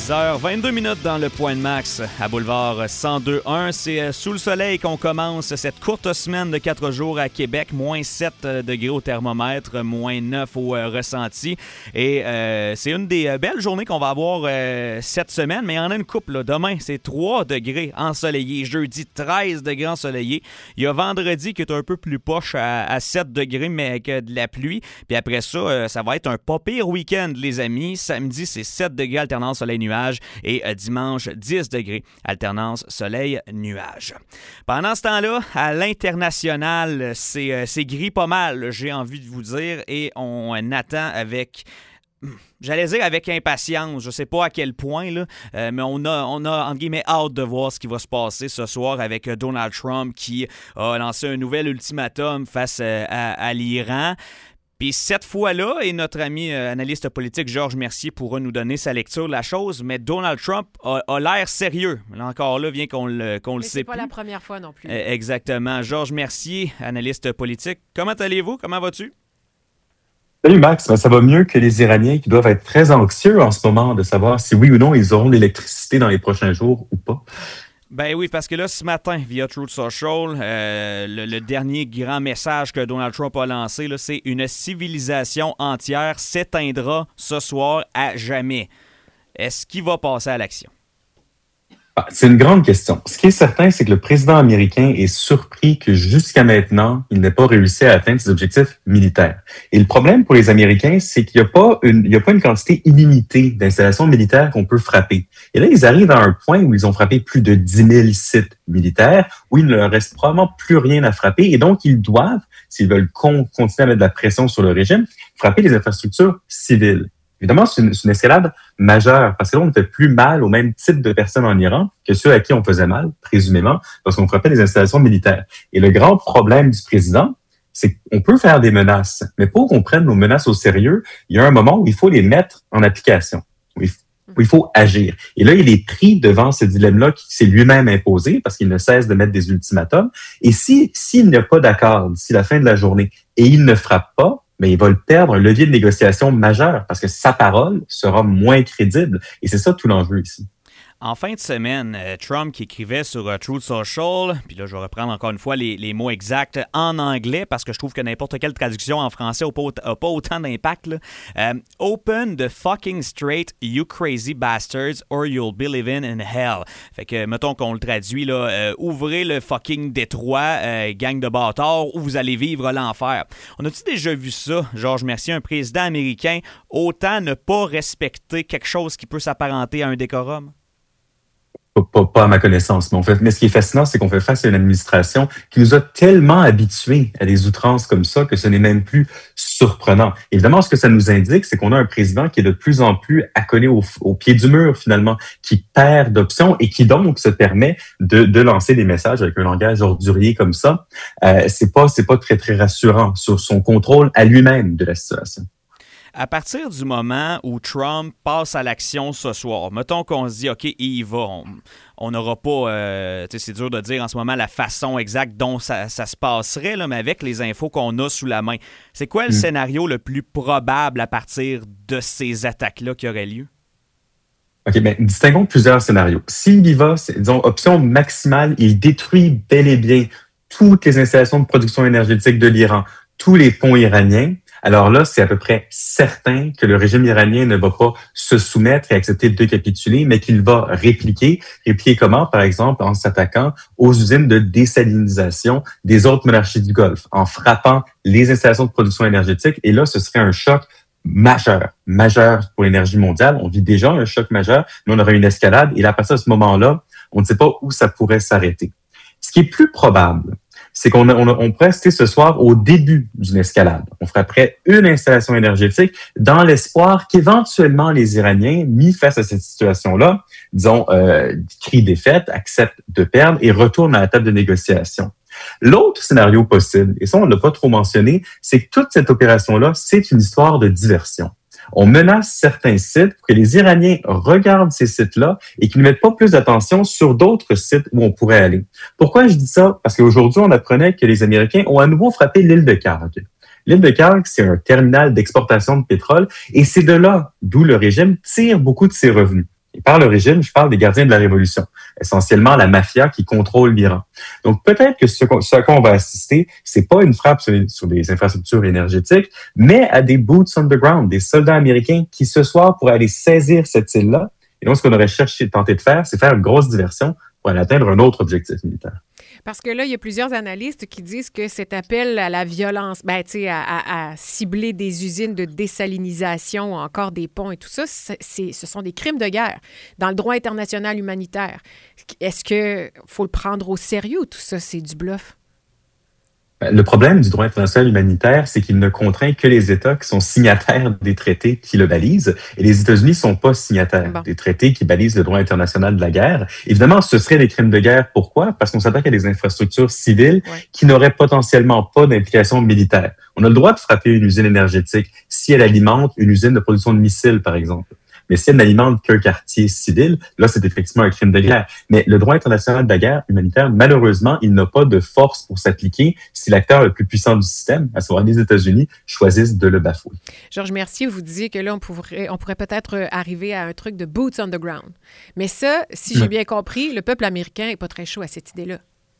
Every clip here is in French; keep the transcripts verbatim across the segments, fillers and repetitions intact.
dix heures vingt-deux minutes dans le Point de Max à Boulevard cent deux un. C'est sous le soleil qu'on commence cette courte semaine de quatre jours à Québec. moins sept degrés au thermomètre, moins neuf au euh, ressenti. Et euh, c'est une des belles journées qu'on va avoir euh, cette semaine, mais il y en a une couple. Là. Demain, c'est trois degrés ensoleillés. Jeudi, treize degrés ensoleillés. Il y a vendredi qui est un peu plus poche à, à sept degrés, mais avec de la pluie. Puis après ça, euh, ça va être un pas pire week-end, les amis. Samedi, c'est sept degrés, alternance soleil-nuage. Et euh, dimanche, dix degrés, alternance soleil-nuage. Pendant ce temps-là, à l'international, c'est, euh, c'est gris pas mal, j'ai envie de vous dire. Et on attend avec... J'allais dire avec impatience, je sais pas à quel point, là, euh, mais on a, on a, entre guillemets, hâte de voir ce qui va se passer ce soir avec Donald Trump qui a lancé un nouvel ultimatum face euh, à, à l'Iran. Puis cette fois-là, et notre ami euh, analyste politique Georges Mercier pourra nous donner sa lecture de la chose, mais Donald Trump a, a l'air sérieux. Là encore, là, vient qu'on le, qu'on le sait c'est pas plus. la première fois non plus. Euh, exactement. Georges Mercier, analyste politique. Comment allez-vous? Comment vas-tu? Salut Max, ben, ça va mieux que les Iraniens qui doivent être très anxieux en ce moment de savoir si oui ou non ils auront l'électricité dans les prochains jours ou pas. Ben oui, parce que là, ce matin, via Truth Social, euh, le, le dernier grand message que Donald Trump a lancé, là, c'est « Une civilisation entière s'éteindra ce soir à jamais ». Est-ce qu'il va passer à l'action? Ah, c'est une grande question. Ce qui est certain, c'est que le président américain est surpris que jusqu'à maintenant, il n'ait pas réussi à atteindre ses objectifs militaires. Et le problème pour les Américains, c'est qu'il n'y a pas une, il y a pas une quantité illimitée d'installations militaires qu'on peut frapper. Et là, ils arrivent à un point où ils ont frappé plus de dix mille sites militaires, où il ne leur reste probablement plus rien à frapper. Et donc, ils doivent, s'ils veulent con- continuer à mettre de la pression sur le régime, frapper les infrastructures civiles. Évidemment, c'est une, c'est une escalade majeure, parce que là, on ne fait plus mal au même type de personnes en Iran que ceux à qui on faisait mal, présumément, lorsqu'on frappait les installations militaires. Et le grand problème du président, c'est qu'on peut faire des menaces, mais pour qu'on prenne nos menaces au sérieux, il y a un moment où il faut les mettre en application, où il faut, où il faut agir. Et là, il est pris devant ce dilemme-là qui s'est lui-même imposé, parce qu'il ne cesse de mettre des ultimatums. Et si s'il n'y a pas d'accord d'ici la fin de la journée, et il ne frappe pas, mais il va le perdre un levier de négociation majeur parce que sa parole sera moins crédible. Et c'est ça tout l'enjeu ici. En fin de semaine, euh, Trump qui écrivait sur euh, Truth Social, puis là je vais reprendre encore une fois les, les mots exacts en anglais parce que je trouve que n'importe quelle traduction en français n'a pas, a pas autant d'impact. Là. Euh, Open the fucking straight, you crazy bastards, or you'll be living in hell. Fait que, mettons qu'on le traduit, là, euh, ouvrez le fucking détroit, euh, gang de bâtards, ou vous allez vivre l'enfer. On a-tu déjà vu ça, Georges Mercier, un président américain, autant ne pas respecter quelque chose qui peut s'apparenter à un décorum? Pas, pas, pas à ma connaissance. Mais, on fait, mais ce qui est fascinant, c'est qu'on fait face à une administration qui nous a tellement habitués à des outrances comme ça que ce n'est même plus surprenant. Évidemment, ce que ça nous indique, c'est qu'on a un président qui est de plus en plus accolé au, au pied du mur, finalement, qui perd d'options et qui donc se permet de, de lancer des messages avec un langage ordurier comme ça. Euh, c'est pas, c'est pas très, très rassurant sur son contrôle à lui-même de la situation. À partir du moment où Trump passe à l'action ce soir, mettons qu'on se dit, OK, il y va, on n'aura pas, euh, tu sais, c'est dur de dire en ce moment la façon exacte dont ça, ça se passerait, là, mais avec les infos qu'on a sous la main, c'est quoi le mmh. scénario le plus probable à partir de ces attaques-là qui auraient lieu? OK, bien, distinguons plusieurs scénarios. S'il y va, c'est, disons, option maximale, il détruit bel et bien toutes les installations de production énergétique de l'Iran, tous les ponts iraniens. Alors là, c'est à peu près certain que le régime iranien ne va pas se soumettre et accepter de capituler, mais qu'il va répliquer. Répliquer comment? Par exemple, en s'attaquant aux usines de désalinisation des autres monarchies du Golfe, en frappant les installations de production énergétique. Et là, ce serait un choc majeur, majeur pour l'énergie mondiale. On vit déjà un choc majeur, mais on aurait une escalade. Et là, à partir de ce moment-là, on ne sait pas où ça pourrait s'arrêter. Ce qui est plus probable, c'est qu'on a, on, a, on pourrait rester ce soir au début d'une escalade. On frapperait une installation énergétique dans l'espoir qu'éventuellement les Iraniens, mis face à cette situation-là, disons, euh, crient défaite, acceptent de perdre et retournent à la table de négociation. L'autre scénario possible, et ça on ne l'a pas trop mentionné, c'est que toute cette opération-là, c'est une histoire de diversion. On menace certains sites pour que les Iraniens regardent ces sites-là et qu'ils ne mettent pas plus d'attention sur d'autres sites où on pourrait aller. Pourquoi je dis ça? Parce qu'aujourd'hui, on apprenait que les Américains ont à nouveau frappé l'île de Kharg. L'île de Kharg, c'est un terminal d'exportation de pétrole et c'est de là d'où le régime tire beaucoup de ses revenus. Et par le régime, je parle des gardiens de la révolution, essentiellement la mafia qui contrôle l'Iran. Donc peut-être que ce, ce à quoi on va assister, c'est pas une frappe sur, sur des infrastructures énergétiques, mais à des boots on the ground, des soldats américains qui ce soir pourraient aller saisir cette île-là. Et donc ce qu'on aurait cherché, tenté de faire, c'est faire une grosse diversion pour aller atteindre un autre objectif militaire. Parce que là, il y a plusieurs analystes qui disent que cet appel à la violence, ben, tu sais, à, à, à cibler des usines de désalinisation, encore des ponts et tout ça, c'est, c'est, ce sont des crimes de guerre dans le droit international humanitaire. Est-ce qu'il faut le prendre au sérieux ou tout ça, c'est du bluff? Le problème du droit international humanitaire, c'est qu'il ne contraint que les États qui sont signataires des traités qui le balisent. Et les États-Unis ne sont pas signataires bon. des traités qui balisent le droit international de la guerre. Évidemment, ce seraient des crimes de guerre. Pourquoi? Parce qu'on s'attaque à des infrastructures civiles ouais. qui n'auraient potentiellement pas d'implication militaire. On a le droit de frapper une usine énergétique si elle alimente une usine de production de missiles, par exemple. Mais si elle n'alimente qu'un quartier civil, là, c'est effectivement un crime de guerre. Mais le droit international de la guerre humanitaire, malheureusement, il n'a pas de force pour s'appliquer si l'acteur le plus puissant du système, à savoir les États-Unis, choisissent de le bafouer. Georges Mercier, vous disiez que là, on pourrait, on pourrait peut-être arriver à un truc de boots on the ground. Mais ça, si j'ai bien compris, le peuple américain n'est pas très chaud à cette idée-là.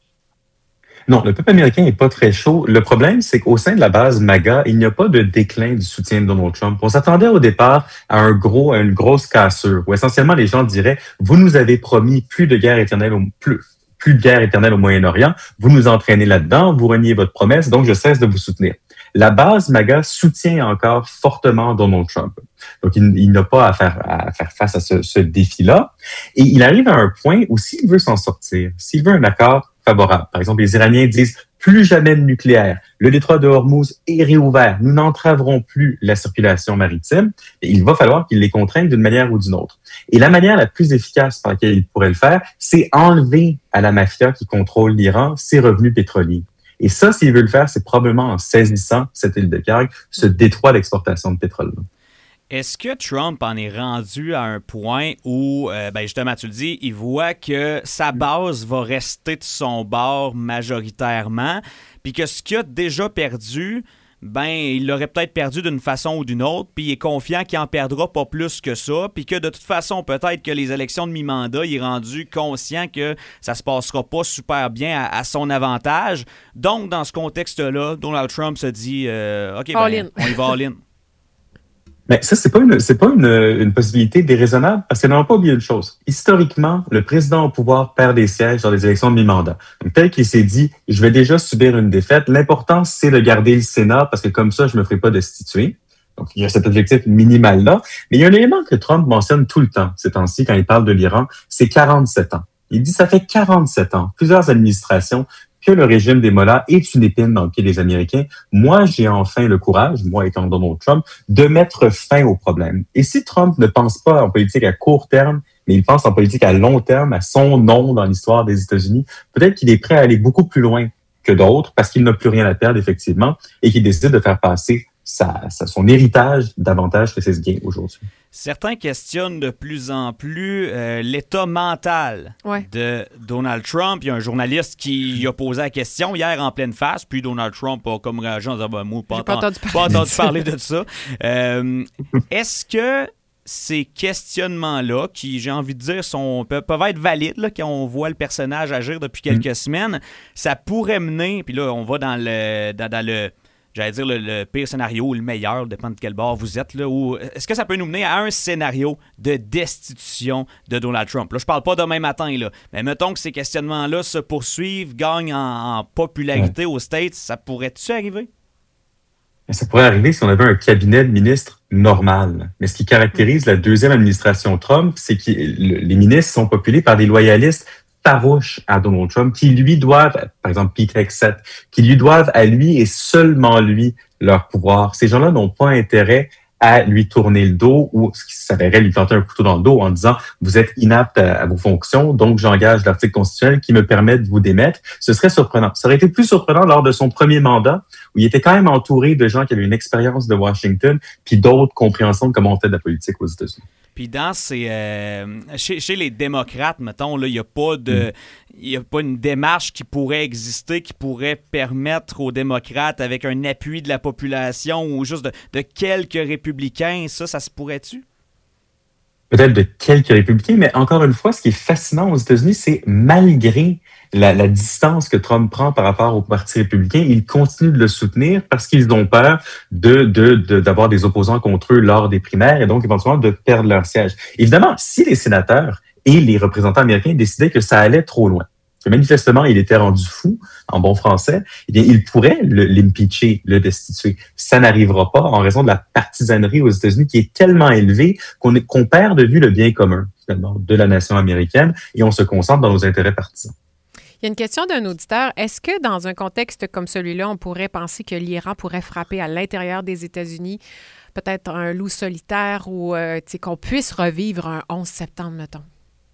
Non, le peuple américain n'est pas très chaud. Le problème, c'est qu'au sein de la base MAGA, il n'y a pas de déclin du soutien de Donald Trump. On s'attendait au départ à un gros, à une grosse cassure, où essentiellement les gens diraient « Vous nous avez promis plus de guerre éternelle, au, plus, plus de guerre éternelle au Moyen-Orient, vous nous entraînez là-dedans, vous reniez votre promesse, donc je cesse de vous soutenir. » La base MAGA soutient encore fortement Donald Trump. Donc, il, il n'a pas à faire, à faire face à ce, ce défi-là. Et il arrive à un point où s'il veut s'en sortir, s'il veut un accord favorable. Par exemple, les Iraniens disent plus jamais de nucléaire. Le détroit de Hormuz est réouvert. Nous n'entraverons plus la circulation maritime. Et il va falloir qu'ils les contraignent d'une manière ou d'une autre. Et la manière la plus efficace par laquelle ils pourraient le faire, c'est enlever à la mafia qui contrôle l'Iran ses revenus pétroliers. Et ça, s'ils veulent le faire, c'est probablement en saisissant cette île de Kharg, ce détroit d'exportation de pétrole. Est-ce que Trump en est rendu à un point où, euh, ben justement, tu le dis, il voit que sa base va rester de son bord majoritairement, puis que ce qu'il a déjà perdu, ben il l'aurait peut-être perdu d'une façon ou d'une autre, puis il est confiant qu'il n'en perdra pas plus que ça, puis que de toute façon, peut-être que les élections de mi-mandat, il est rendu conscient que ça se passera pas super bien à, à son avantage. Donc, dans ce contexte-là, Donald Trump se dit euh, « OK, ben, on y va all-in ». Mais ça, c'est pas une, c'est pas une, une possibilité déraisonnable parce qu'on n'a pas oublié une chose. Historiquement, le président au pouvoir perd des sièges dans les élections de mi-mandat. Donc, tel qu'il s'est dit, je vais déjà subir une défaite. L'important, c'est de garder le Sénat parce que comme ça, je me ferai pas destituer. Donc, il y a cet objectif minimal-là. Mais il y a un élément que Trump mentionne tout le temps, ces temps-ci, quand il parle de l'Iran, c'est quarante-sept ans. Il dit, ça fait quarante-sept ans, plusieurs administrations, que le régime des Mollahs est une épine dans le pied des Américains. Moi, j'ai enfin le courage, moi étant Donald Trump, de mettre fin au problème. Et si Trump ne pense pas en politique à court terme, mais il pense en politique à long terme, à son nom dans l'histoire des États-Unis, peut-être qu'il est prêt à aller beaucoup plus loin que d'autres parce qu'il n'a plus rien à perdre, effectivement, et qu'il décide de faire passer sa, sa, son héritage davantage que ses gains aujourd'hui. Certains questionnent de plus en plus euh, l'état mental ouais. de Donald Trump. Il y a un journaliste qui a posé la question hier en pleine face, puis Donald Trump a comme réagi en disant ben, « moi, pas, pas entendu, entendu pas entendu parler de ça euh, ». Est-ce que ces questionnements-là, qui, j'ai envie de dire, sont, peuvent, peuvent être valides, là, quand on voit le personnage agir depuis quelques mmh. semaines, ça pourrait mener, puis là, on va dans le... Dans, dans le J'allais dire le, le pire scénario ou le meilleur, dépend de quel bord vous êtes. Là, ou, est-ce que ça peut nous mener à un scénario de destitution de Donald Trump? Là, je parle pas demain matin, là, mais mettons que ces questionnements-là se poursuivent, gagnent en, en popularité ouais. aux States, ça pourrait-tu arriver? Ça pourrait arriver si on avait un cabinet de ministres normal. Mais ce qui caractérise la deuxième administration Trump, c'est que les ministres sont populés par des loyalistes farouches à Donald Trump, qui lui doivent, par exemple Pete Hegseth, qui lui doivent à lui et seulement lui leur pouvoir. Ces gens-là n'ont pas intérêt à lui tourner le dos ou ce qui s'avérait lui planter un couteau dans le dos en disant « Vous êtes inapte à, à vos fonctions, donc j'engage l'article constitutionnel qui me permet de vous démettre ». Ce serait surprenant. Ça aurait été plus surprenant lors de son premier mandat, où il était quand même entouré de gens qui avaient une expérience de Washington, puis d'autres compréhensions de comment on fait de la politique aux États-Unis. Puis dans ces, euh, chez, chez les démocrates, mettons, là, il n'y a pas de, il y a pas une démarche qui pourrait exister, qui pourrait permettre aux démocrates, avec un appui de la population ou juste de, de quelques républicains, ça, ça se pourrait-tu? peut-être de quelques républicains, mais encore une fois, ce qui est fascinant aux États-Unis, c'est malgré la, la distance que Trump prend par rapport au Parti républicain, ils continuent de le soutenir parce qu'ils ont peur de, de, de, d'avoir des opposants contre eux lors des primaires et donc éventuellement de perdre leur siège. Évidemment, si les sénateurs et les représentants américains décidaient que ça allait trop loin, que manifestement, il était rendu fou, en bon français, eh bien, il pourrait le, l'impeacher, le destituer. Ça n'arrivera pas en raison de la partisanerie aux États-Unis qui est tellement élevée qu'on, est, qu'on perd de vue le bien commun, finalement, de la nation américaine et on se concentre dans nos intérêts partisans. Il y a une question d'un auditeur. Est-ce que dans un contexte comme celui-là, on pourrait penser que l'Iran pourrait frapper à l'intérieur des États-Unis, peut-être un loup solitaire ou euh, qu'on puisse revivre un onze septembre, mettons?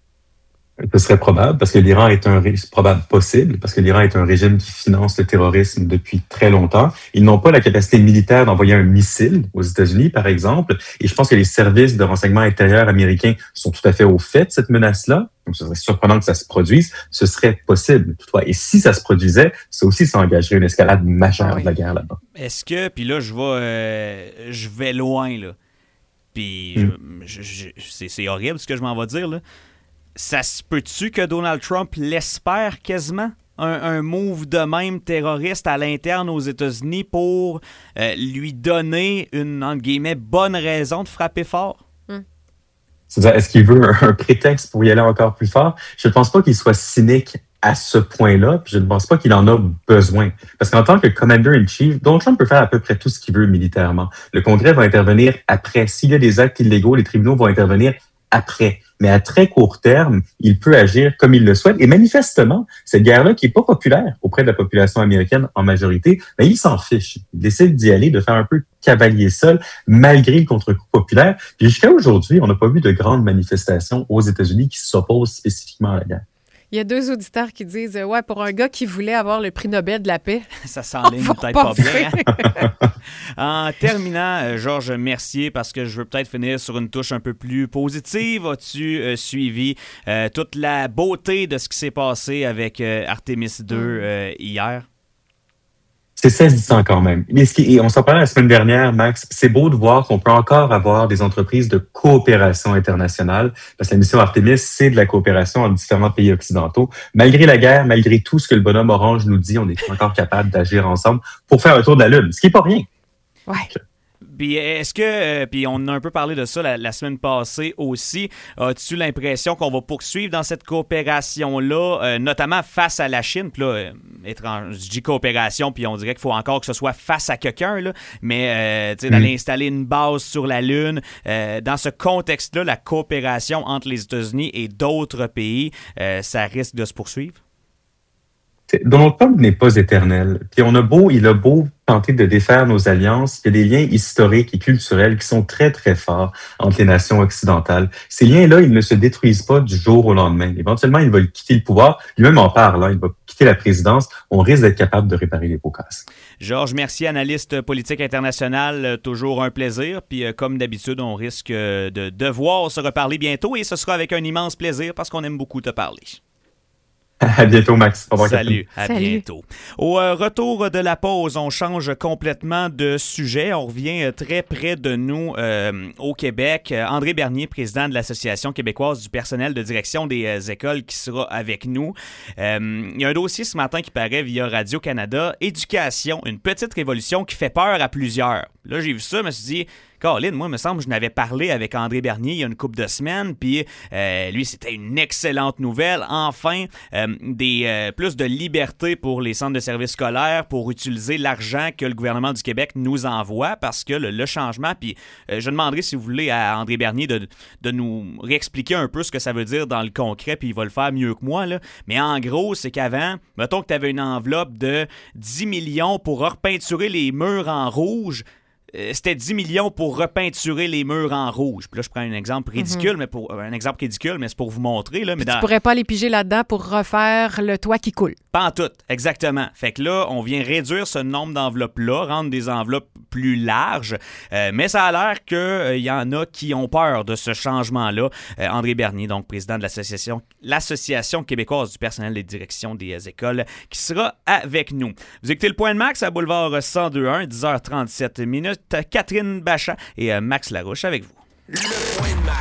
Ce serait probable parce que l'Iran est un c'est probable possible parce que l'Iran est un régime qui finance le terrorisme depuis très longtemps. Ils n'ont pas la capacité militaire d'envoyer un missile aux États-Unis, par exemple. Et je pense que les services de renseignement intérieur américains sont tout à fait au fait de cette menace-là. Donc, ce serait surprenant que ça se produise. Ce serait possible, toutefois. Et si ça se produisait, ça aussi, ça engagerait une escalade majeure oui. de la guerre là-bas. Est-ce que, puis là, je vais, euh, je vais loin, là. Puis mm. je, je, je, c'est, c'est horrible ce que je m'en vais dire, là. Ça se peut-tu que Donald Trump l'espère quasiment, un, un move de même terroriste à l'interne aux États-Unis pour euh, lui donner une, entre guillemets, bonne raison de frapper fort? Mm. C'est-à-dire, est-ce qu'il veut un, un prétexte pour y aller encore plus fort? Je ne pense pas qu'il soit cynique à ce point-là, puis je ne pense pas qu'il en a besoin. Parce qu'en tant que Commander-in-Chief, Donald Trump peut faire à peu près tout ce qu'il veut militairement. Le Congrès va intervenir après. S'il y a des actes illégaux, les tribunaux vont intervenir après. Mais à très court terme, il peut agir comme il le souhaite. Et manifestement, cette guerre-là, qui est pas populaire auprès de la population américaine en majorité, ben, il s'en fiche. Il décide d'y aller, de faire un peu cavalier seul, malgré le contre-coup populaire. Puis jusqu'à aujourd'hui, on n'a pas vu de grandes manifestations aux États-Unis qui s'opposent spécifiquement à la guerre. Il y a deux auditeurs qui disent « Ouais, pour un gars qui voulait avoir le prix Nobel de la paix... » Ça s'enligne peut-être pas bien. Hein? En terminant, Georges Mercier, parce que je veux peut-être finir sur une touche un peu plus positive, as-tu euh, suivi euh, toute la beauté de ce qui s'est passé avec euh, Artemis deux euh, hier? C'est saisissant quand même. Mais ce qui, et on s'en parlait la semaine dernière, Max, c'est beau de voir qu'on peut encore avoir des entreprises de coopération internationale, parce que la mission Artemis, c'est de la coopération entre différents pays occidentaux. Malgré la guerre, malgré tout ce que le bonhomme orange nous dit, on est encore capable d'agir ensemble pour faire un tour de la Lune, ce qui n'est pas rien. Ouais. Puis est-ce que, euh, puis on a un peu parlé de ça la, la semaine passée aussi, as-tu l'impression qu'on va poursuivre dans cette coopération-là, euh, notamment face à la Chine? Puis là, euh, étrange, je dis coopération, puis on dirait qu'il faut encore que ce soit face à quelqu'un, là, mais euh, tu sais, d'aller installer une base sur la Lune, euh, dans ce contexte-là, la coopération entre les États-Unis et d'autres pays, euh, ça risque de se poursuivre? Donald Trump n'est pas éternel. Puis on a beau, il a beau tenter de défaire nos alliances, il y a des liens historiques et culturels qui sont très, très forts entre les nations occidentales. Ces liens-là, ils ne se détruisent pas du jour au lendemain. Éventuellement, il va quitter le pouvoir. Lui-même en parle, hein, il va quitter la présidence. On risque d'être capable de réparer les pots cassés. Georges Mercier, analyste politique international, toujours un plaisir. Puis euh, comme d'habitude, on risque de devoir se reparler bientôt et ce sera avec un immense plaisir parce qu'on aime beaucoup te parler. À bientôt, Max. Au revoir, Salut, à Salut. bientôt. Au euh, retour de la pause, on change complètement de sujet. On revient euh, très près de nous euh, au Québec. Euh, André Bernier, président de l'Association québécoise du personnel de direction des euh, écoles, qui sera avec nous. Euh, il y a un dossier ce matin qui paraît via Radio-Canada. Éducation, une petite révolution qui fait peur à plusieurs. Là, j'ai vu ça, je me suis dit... Caroline, moi, il me semble que je n'avais parlé avec André Bernier il y a une couple de semaines, puis euh, lui, c'était une excellente nouvelle. Enfin, euh, des euh, plus de liberté pour les centres de services scolaires pour utiliser l'argent que le gouvernement du Québec nous envoie, parce que le, le changement, puis euh, je demanderai, si vous voulez, à André Bernier de, de nous réexpliquer un peu ce que ça veut dire dans le concret, puis il va le faire mieux que moi, là. Mais en gros, c'est qu'avant, mettons que tu avais une enveloppe de dix millions pour repeinturer les murs en rouge. C'était dix millions pour repeinturer les murs en rouge. Puis là, je prends un exemple ridicule, mm-hmm. mais pour un exemple ridicule, mais c'est pour vous montrer. Là, mais dans... Tu pourrais pas les piger là-dedans pour refaire le toit qui coule. Pas en tout, exactement. Fait que là, on vient réduire ce nombre d'enveloppes-là, rendre des enveloppes plus larges. Euh, mais ça a l'air qu'il euh, y en a qui ont peur de ce changement-là. Euh, André Bernier, donc président de l'association, l'Association québécoise du personnel des directions des écoles, qui sera avec nous. Vous écoutez le Point de Max à Boulevard cent deux point un, dix heures trente-sept minutes. Catherine Bachat et euh, Max Larouche avec vous. Le Point de Max.